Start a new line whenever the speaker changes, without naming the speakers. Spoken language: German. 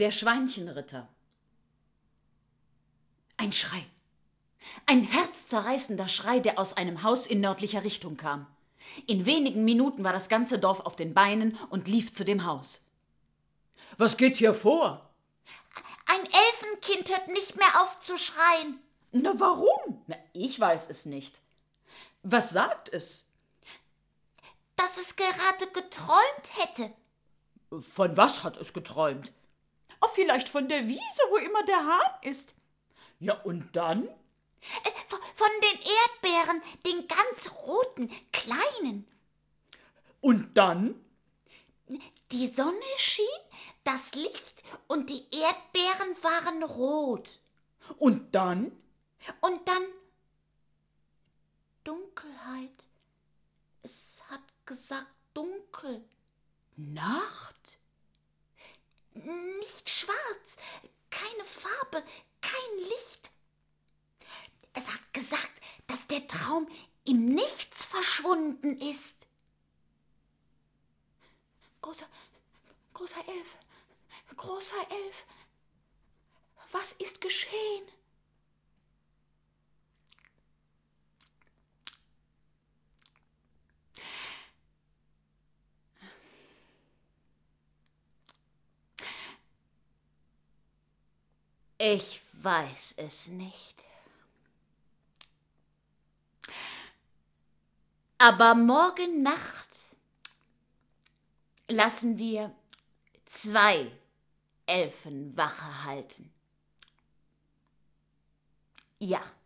Der Schweinchenritter. Ein Schrei. Ein herzzerreißender Schrei, der aus einem Haus in nördlicher Richtung kam. In wenigen Minuten war das ganze Dorf auf den Beinen und lief zu dem Haus. »Was geht hier vor?«
»Ein Elfenkind hört nicht mehr auf zu schreien.«
»Na, warum?« »Na, ich weiß es nicht.« »Was sagt es?«
»Dass es gerade geträumt hätte.«
»Von was hat es geträumt?« »Oh, vielleicht von der Wiese, wo immer der Hahn ist.« »Ja, und dann?«
»Von den Erdbeeren, den ganz roten, kleinen.«
»Und dann?«
»Die Sonne schien, das Licht und die Erdbeeren waren rot.«
»Und dann?«
»Und dann Dunkelheit. Es hat gesagt dunkel.«
»Nacht?«
»Nicht schwarz, keine Farbe, kein Licht. Es hat gesagt, dass der Traum im Nichts verschwunden ist.«
Großer Elf, was ist geschehen?«
»Ich weiß es nicht. Aber morgen Nacht lassen wir 2 Elfen Wache halten. Ja.«